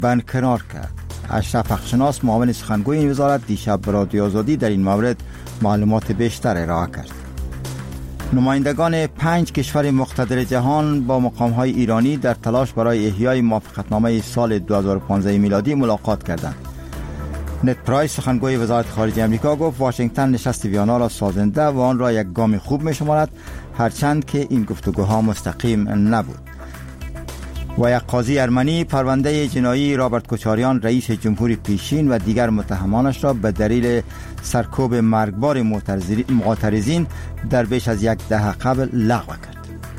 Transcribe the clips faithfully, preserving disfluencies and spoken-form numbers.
برکنار کرد. اشرف حقشناس معاون سخنگوی این وزارت دیشب به رادیو آزادی در این مورد معلومات بیشتر ارائه کرد. نمایندگان پنج کشور مقتدر جهان با مقام‌های ایرانی در تلاش برای احیای موافقتنامه سال دو هزار و پانزده میلادی ملاقات کردند. نت پرایس سخنگوی وزارت خارجه آمریکا گفت واشنگتن نشست ویانا را سازنده و آن را یک گام خوب می‌شمارد، هرچند که این گفتگوها مستقیم نبود. و یک قاضی ارمنی پرونده جنایی رابرت کوچاریان رئیس جمهوری پیشین و دیگر متهمانش را به دلیل سرکوب مرگبار معترضین در بیش از یک دهه قبل لغو کرد.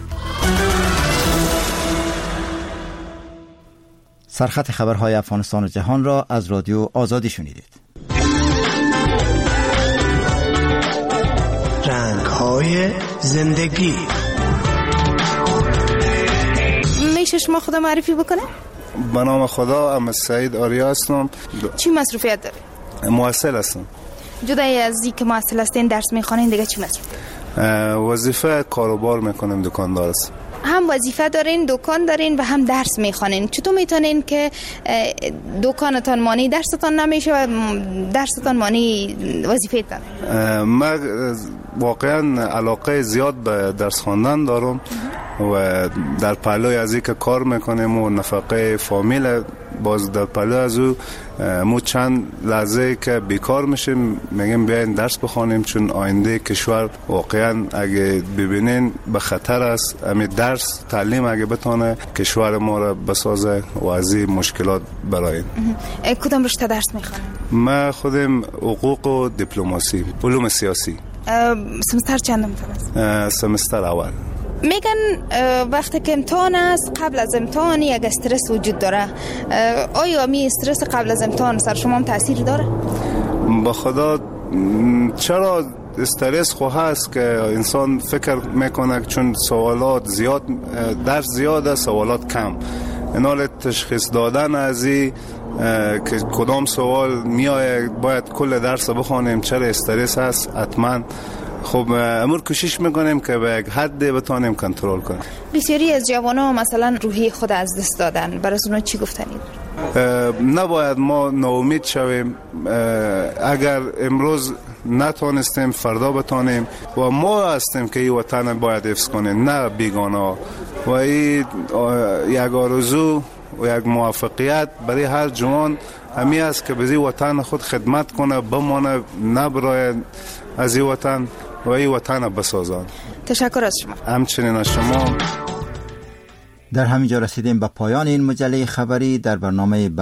سرخط خبرهای افغانستان و جهان را از رادیو آزادی شنیدید. رنگ‌های زندگی. میشه شما خدا معرفی بکنه؟ به نام خدا، ام سعید آریا هستم. چی مصروفیت داری؟ محصل هستم. جدای از اینکه محصل هستین درس میخوانین دیگه چی مصروفیت؟ وظیفه کاروبار میکنم، دکاندار هستم. هم وظیفه دارین، دکان دارین و هم درس میخوانین. چطور میتونین که دکانتان مانی درستان نمیشه و درستان مانی وظیفه‌تان؟ من واقعا علاقه زیاد به درس خواندن دارم و در پهلوی از اینکه کار میکنیم و نفقه فامیل، باز در پهلوی از او مو چند لحظه که بیکار میشیم میگیم بیاین درس بخوانیم، چون آینده کشور واقعا اگه ببینین به خطر است. همین درس تعلیم اگه بتونه کشور ما را بسازه و از این مشکلات برای کدام رشته درس میخوانید؟ من خودم حقوق و دیپلماسی، علوم سیاسی. سمستر چندم است؟ سمستر اول. میگن وقتی که امتحان است قبل از امتحان یک استرس وجود داره. آیا می استرس قبل از امتحان سر شما هم تاثیر داره؟ به خدا چرا استرس خو هست که انسان فکر میکنه چون سوالات زیاد، درس زیاده سوالات کم، اینال تشخیص دادن از این که کدام سوال میایه باید کل درس بخونیم چرا استرس هست حتما. خب امور کوشش میکنیم که به یک حد بتونیم کنترل کنیم. بسیاری از جوانان مثلا روحی خود از دست دادن، برای اونا چی گفتنید؟ نباید ما ناامید شویم. اگر امروز نتونستیم فردا بتونیم و ما هستیم که این وطن باید حفظ کنیم، نه بیگانه. و این یک آرزو و یک موفقیت برای هر جوان همی است که به این وطن خود خدمت کنه، بمانه، نبرای از این وطن و این وطن بسازن. تشکر از شما. همچنین از شما. در همینجا رسیدیم به پایان این مجله خبری در برنامه